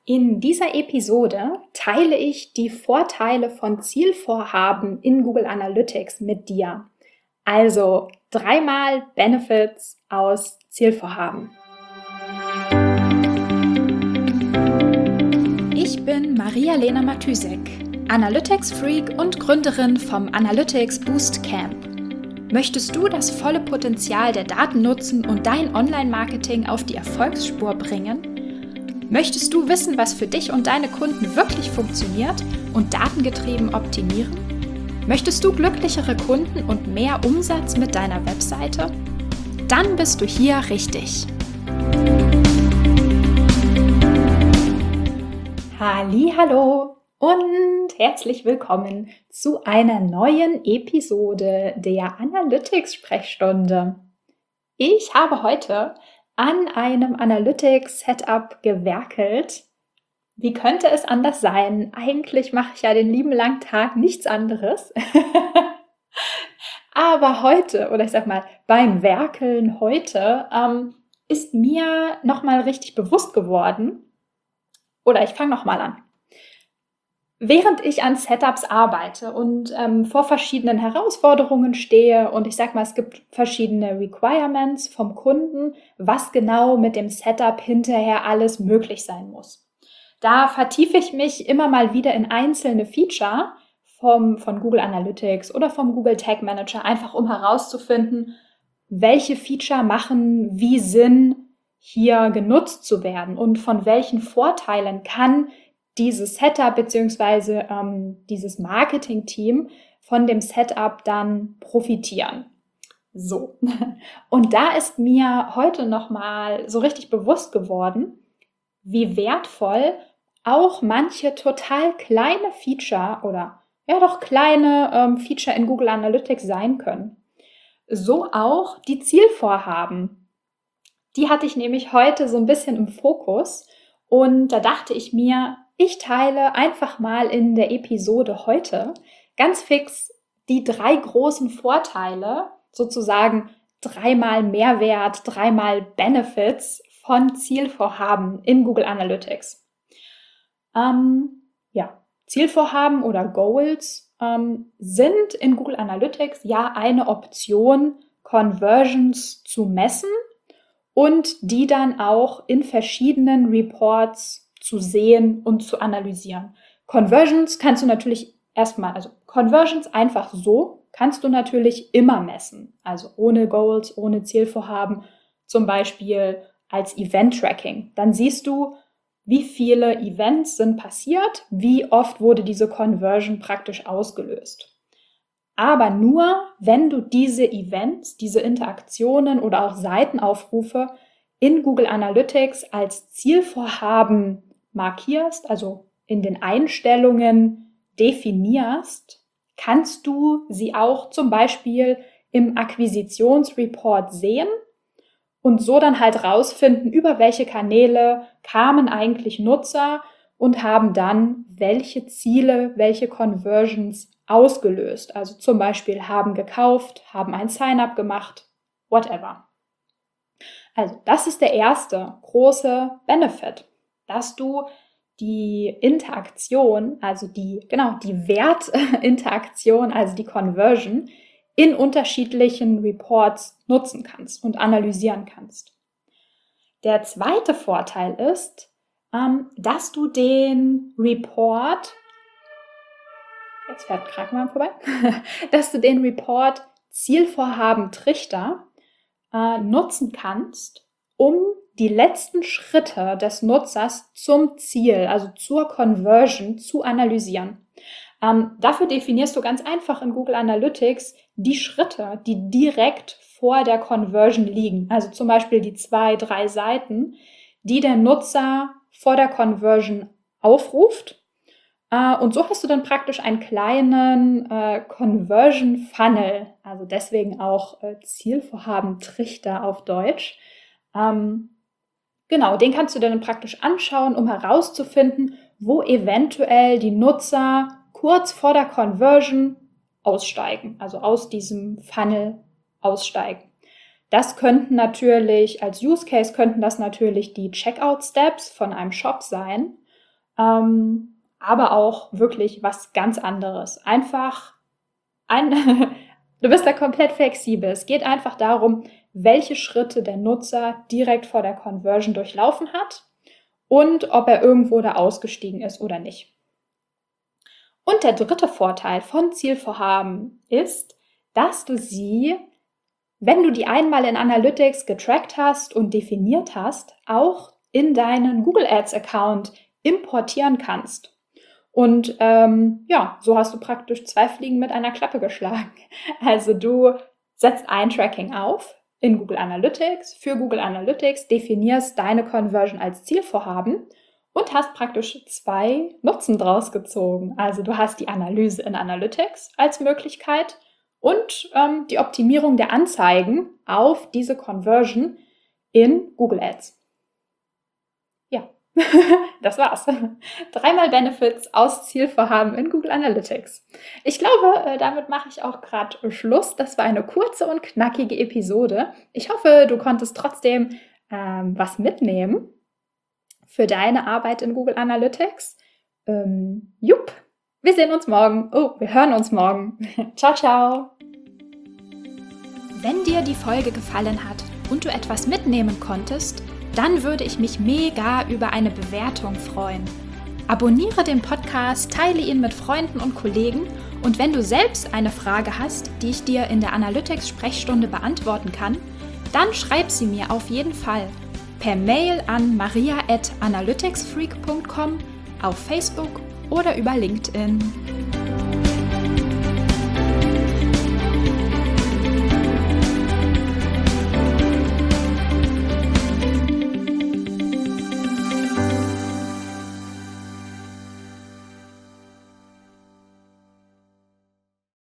In dieser Episode teile ich die Vorteile von Zielvorhaben in Google Analytics mit dir. Also 3-mal Benefits aus Zielvorhaben. Ich bin Maria-Lena Matysek, Analytics-Freak und Gründerin vom Analytics Boost Camp. Möchtest du das volle Potenzial der Daten nutzen und dein Online-Marketing auf die Erfolgsspur bringen? Möchtest du wissen, was für dich und deine Kunden wirklich funktioniert und datengetrieben optimieren? Möchtest du glücklichere Kunden und mehr Umsatz mit deiner Webseite? Dann bist du hier richtig. Hallihallo und herzlich willkommen zu einer neuen Episode der Analytics-Sprechstunde. Ich habe heute an einem Analytics-Setup gewerkelt. Wie könnte es anders sein? Eigentlich mache ich ja den lieben langen Tag nichts anderes. Aber heute, oder ich sag mal, beim Werkeln heute, ist mir nochmal richtig bewusst geworden, oder ich fange nochmal an. Während ich an Setups arbeite und vor verschiedenen Herausforderungen stehe und ich sag mal, es gibt verschiedene Requirements vom Kunden, was genau mit dem Setup hinterher alles möglich sein muss. Da vertiefe ich mich immer mal wieder in einzelne Feature von Google Analytics oder vom Google Tag Manager, einfach um herauszufinden, welche Feature machen wie Sinn, hier genutzt zu werden und von welchen Vorteilen kann dieses Setup bzw. dieses Marketing-Team von dem Setup dann profitieren. So, und da ist mir heute nochmal so richtig bewusst geworden, wie wertvoll auch manche total kleine Feature oder ja doch kleine Feature in Google Analytics sein können. So auch die Zielvorhaben. Die hatte ich nämlich heute so ein bisschen im Fokus und da dachte ich mir, ich teile einfach mal in der Episode heute ganz fix die 3 großen Vorteile, sozusagen 3-mal Mehrwert, 3-mal Benefits von Zielvorhaben in Google Analytics. Zielvorhaben oder Goals sind in Google Analytics ja eine Option, Conversions zu messen und die dann auch in verschiedenen Reports zu sehen und zu analysieren. Conversions kannst du natürlich Conversions einfach so kannst du natürlich immer messen. Also ohne Goals, ohne Zielvorhaben, zum Beispiel als Event-Tracking. Dann siehst du, wie viele Events sind passiert, wie oft wurde diese Conversion praktisch ausgelöst. Aber nur, wenn du diese Events, diese Interaktionen oder auch Seitenaufrufe in Google Analytics als Zielvorhaben markierst, also in den Einstellungen definierst, kannst du sie auch zum Beispiel im Akquisitionsreport sehen und so dann halt rausfinden, über welche Kanäle kamen eigentlich Nutzer und haben dann welche Ziele, welche Conversions ausgelöst. Also zum Beispiel haben gekauft, haben ein Sign-up gemacht, whatever. Also das ist der erste große Benefit, dass du die Interaktion, also die Wertinteraktion, also die Conversion in unterschiedlichen Reports nutzen kannst und analysieren kannst. Der zweite Vorteil ist, dass du den Report, jetzt fährt Krankenwagen vorbei, dass du den Report Zielvorhaben Trichter nutzen kannst, um die letzten Schritte des Nutzers zum Ziel, also zur Conversion, zu analysieren. Dafür definierst du ganz einfach in Google Analytics die Schritte, die direkt vor der Conversion liegen. Also zum Beispiel die 2-3 Seiten, die der Nutzer vor der Conversion aufruft. Und so hast du dann praktisch einen kleinen Conversion Funnel, also deswegen auch Zielvorhaben Trichter auf Deutsch. Den kannst du dann praktisch anschauen, um herauszufinden, wo eventuell die Nutzer kurz vor der Conversion aussteigen, also aus diesem Funnel aussteigen. Das könnten natürlich, als Use Case könnten das natürlich die Checkout Steps von einem Shop sein. aber auch wirklich was ganz anderes. Du bist da komplett flexibel. Es geht einfach darum, welche Schritte der Nutzer direkt vor der Conversion durchlaufen hat und ob er irgendwo da ausgestiegen ist oder nicht. Und der dritte Vorteil von Zielvorhaben ist, dass du sie, wenn du die einmal in Analytics getrackt hast und definiert hast, auch in deinen Google Ads Account importieren kannst. Und so hast du praktisch 2 Fliegen mit einer Klappe geschlagen. Also du setzt ein Tracking auf in Google Analytics, für Google Analytics definierst deine Conversion als Zielvorhaben und hast praktisch 2 Nutzen draus gezogen. Also du hast die Analyse in Analytics als Möglichkeit und die Optimierung der Anzeigen auf diese Conversion in Google Ads. Ja, das war's. 3 Benefits aus Zielvorhaben in Google Analytics. Ich glaube, damit mache ich auch gerade Schluss. Das war eine kurze und knackige Episode. Ich hoffe, du konntest trotzdem was mitnehmen für deine Arbeit in Google Analytics. Wir sehen uns morgen. Wir hören uns morgen. Ciao, ciao. Wenn dir die Folge gefallen hat und du etwas mitnehmen konntest, dann würde ich mich mega über eine Bewertung freuen. Abonniere den Podcast, teile ihn mit Freunden und Kollegen und wenn du selbst eine Frage hast, die ich dir in der Analytics-Sprechstunde beantworten kann, dann schreib sie mir auf jeden Fall per Mail an maria@analyticsfreak.com, auf Facebook oder über LinkedIn.